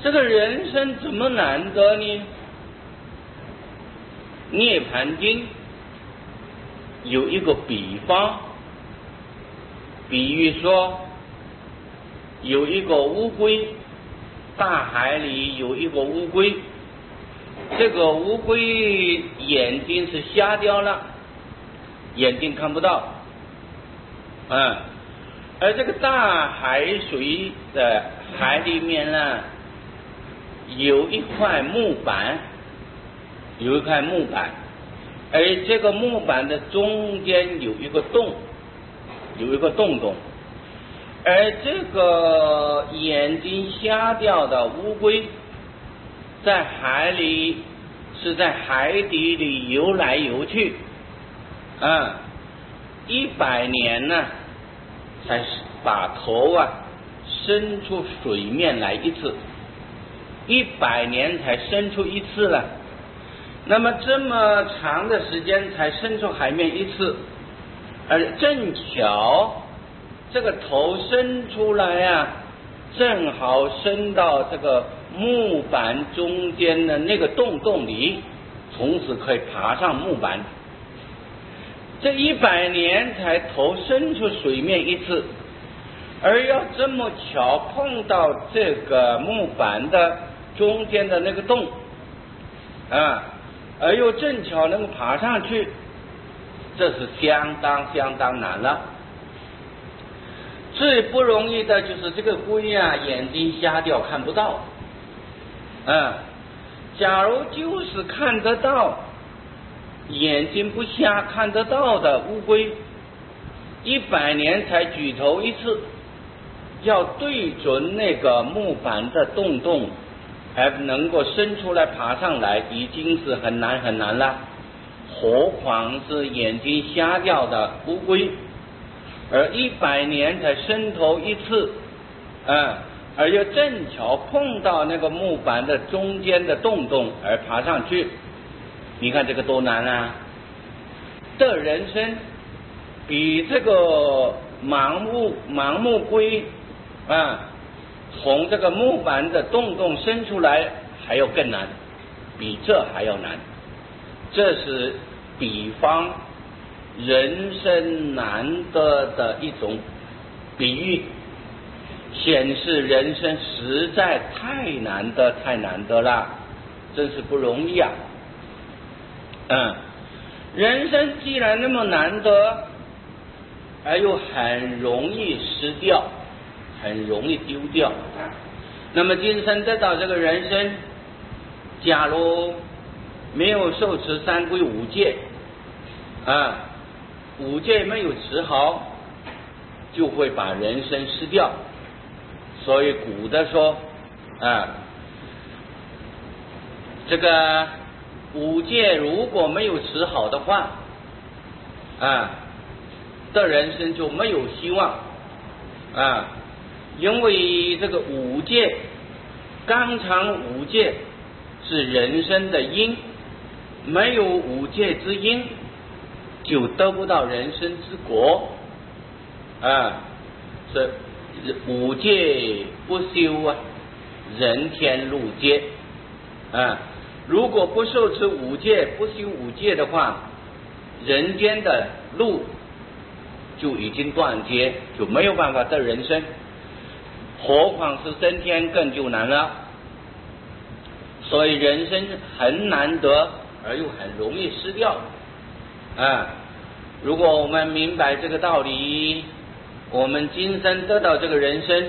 这个人生怎么难得呢？涅盘经有一个比方，比喻说有一个乌龟，大海里有一个乌龟，这个乌龟眼睛是瞎掉了，眼睛看不到，而这个大海水的海里面呢，有一块木板，而这个木板的中间有一个洞，而这个眼睛瞎掉的乌龟在海里是在海底里游来游去，100年呢才把头伸出水面来一次，100年才伸出一次了。那么这么长的时间才伸出海面一次，而正巧这个头伸出来正好伸到这个木板中间的那个洞里，从此可以爬上木板。这100年才头伸出水面一次，而要这么巧碰到这个木板的中间的那个洞而又正巧能够爬上去，这是相当难了。最不容易的就是这个龟眼睛瞎掉看不到，假如就是看得到，眼睛不瞎看得到的乌龟，100年才举头一次，要对准那个木板的洞还能够伸出来爬上来，已经是很难了，何况是眼睛瞎掉的乌龟，而100年才伸头一次，而又正巧碰到那个木板的中间的洞而爬上去，你看这个多难啊！的人生比这个盲目龟从这个木板的洞伸出来还要更难，比这还要难。这是比方人生难得的一种比喻，显示人生实在太难得了，真是不容易人生既然那么难得，而又很容易失掉，很容易丢掉，那么今生得到这个人生，假如没有受持三皈五戒五戒没有持好，就会把人生失掉。所以古的说这个五戒如果没有持好的话的人生就没有希望因为这个五戒，纲常五戒是人生的因，没有五戒之因，就得不到人生之果是五戒不修人天路戒如果不受持五戒，不修五戒的话，人间的路就已经断绝，就没有办法得人生，何况是升天更就难了。所以人生很难得，而又很容易失掉如果我们明白这个道理，我们今生得到这个人生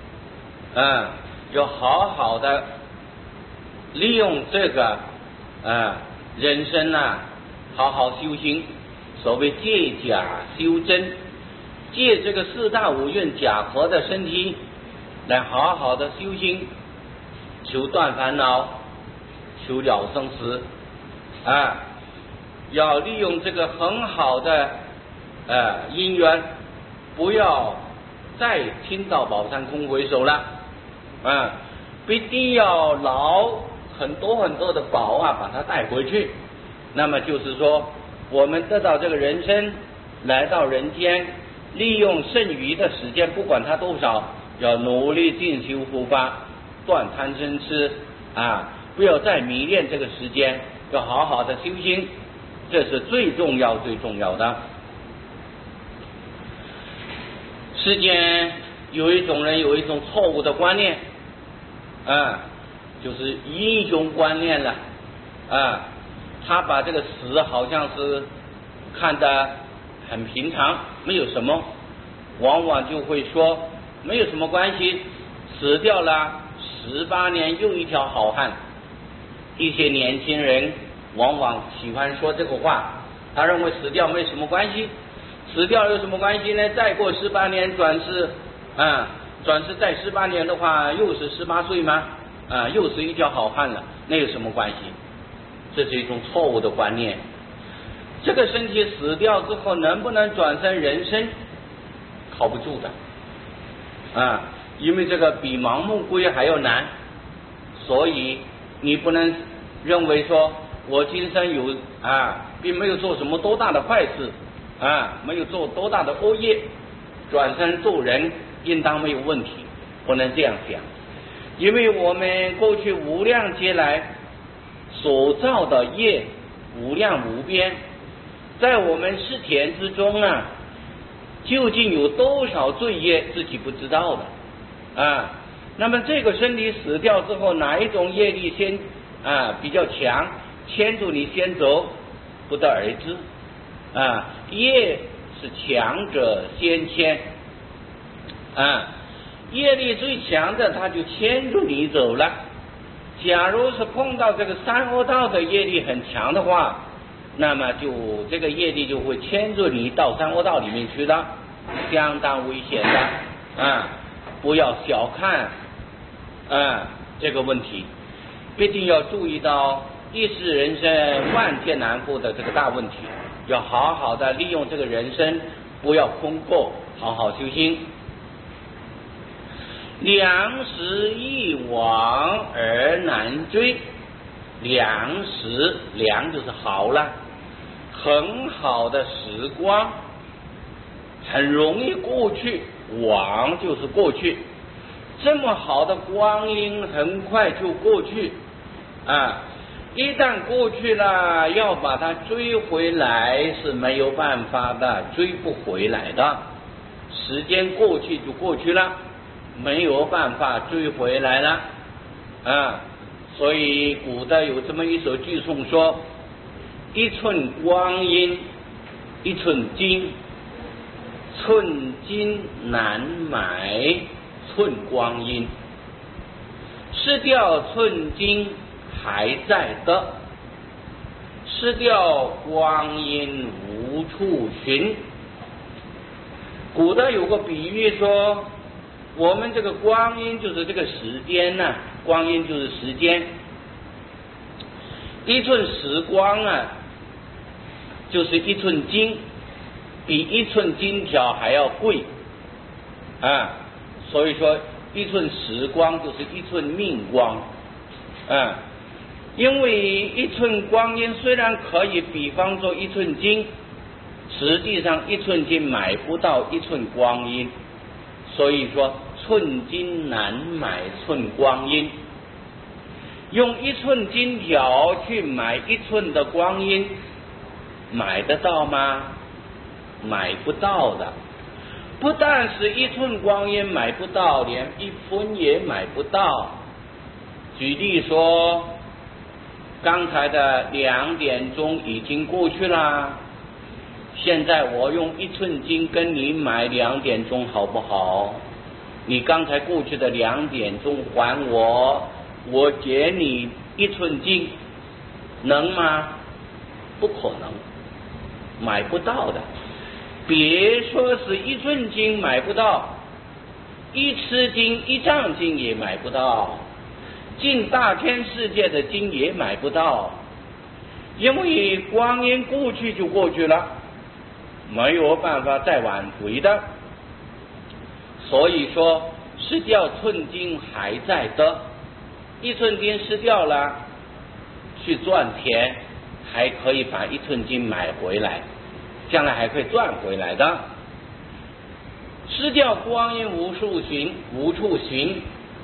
要好好的利用这个人生好好修行。所谓借假修真，借这个四大五蕴假合的身体来好好的修行，求断烦恼，求了生死要利用这个很好的因缘，不要再听到宝山空回首了必定要捞很多的宝把它带回去。那么就是说，我们得到这个人生，来到人间，利用剩余的时间，不管它多少，要努力进修护法断贪嗔痴不要再迷恋这个时间，要好好的修心，这是最重要的。世间有一种人有一种错误的观念就是英雄观念了他把这个死好像是看得很平常，没有什么，往往就会说没有什么关系，死掉了18年又一条好汉。一些年轻人往往喜欢说这个话，他认为死掉没什么关系，死掉有什么关系呢？再过18年转世再18年的话又是18岁吗？又是一条好汉了，那有什么关系？这是一种错误的观念。这个身体死掉之后能不能转生人身，靠不住的因为这个比盲目归还要难，所以你不能认为说我今生有并没有做什么多大的坏事没有做多大的恶业，转身做人应当没有问题，不能这样想。因为我们过去无量劫来所造的业无量无边，在我们世田之中究竟有多少罪业自己不知道的那么这个身体死掉之后，哪一种业力先比较强，牵住你先走，不得而知业是强者先牵业力最强的他就牵住你走了。假如是碰到这个三恶道的业力很强的话，那么就这个业力就会牵住你到三恶道里面去的，相当危险的不要小看这个问题，必定要注意到一世人生万劫难复的这个大问题，要好好的利用这个人生，不要空过，好好修心。良时一往而难追，良时良就是好了，很好的时光很容易过去，往就是过去，这么好的光阴很快就过去一旦过去了，要把它追回来是没有办法的，追不回来的，时间过去就过去了，没有办法追回来了所以古代有这么一首句颂说，一寸光阴一寸金，寸金难买寸光阴，失掉寸金还在的，失掉光阴无处寻。古代有个比喻说，我们这个光阴就是这个时间光阴就是时间，一寸时光就是一寸金，比一寸金条还要贵所以说一寸时光就是一寸命光因为一寸光阴虽然可以比方说一寸金，实际上一寸金买不到一寸光阴，所以说寸金难买寸光阴。用一寸金条去买一寸的光阴，买得到吗？买不到的。不但是一寸光阴买不到，连一分也买不到。举例说，刚才的2点钟已经过去了，现在我用一寸金跟你买2点钟好不好？你刚才过去的2点钟还我，我给你一寸金，能吗？不可能，买不到的。别说是一寸金买不到，一尺金一丈金也买不到，进大千世界的金也买不到，因为光阴过去就过去了，没有办法再挽回的。所以说失掉寸金还在的，一寸金失掉了，去赚钱还可以把一寸金买回来，将来还可以赚回来的。失掉光阴无处寻，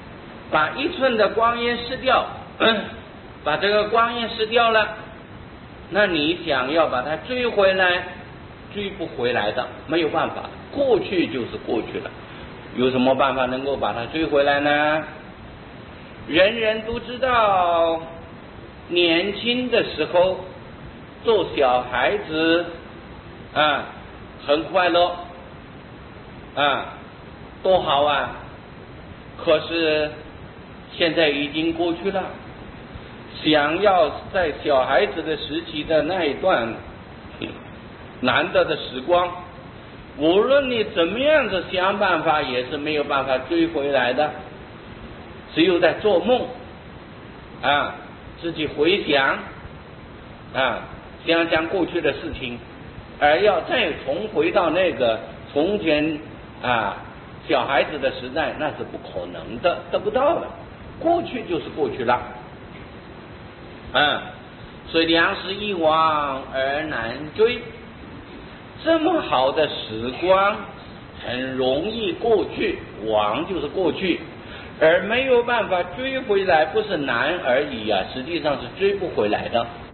把1寸的光阴失掉，把这个光阴失掉了，那你想要把它追回来，追不回来的，没有办法，过去就是过去了，有什么办法能够把它追回来呢？人人都知道，年轻的时候做小孩子啊，很快乐啊，多好啊！可是现在已经过去了，想要在小孩子的时期的那一段难得的时光，无论你怎么样子想办法，也是没有办法追回来的，只有在做梦啊，自己回想啊，想想过去的事情，而要再重回到那个从前啊小孩子的时代，那是不可能的，得不到的，过去就是过去了。所以良时一往而难追，这么好的时光很容易过去，往就是过去，而没有办法追回来，不是难而已啊，实际上是追不回来的。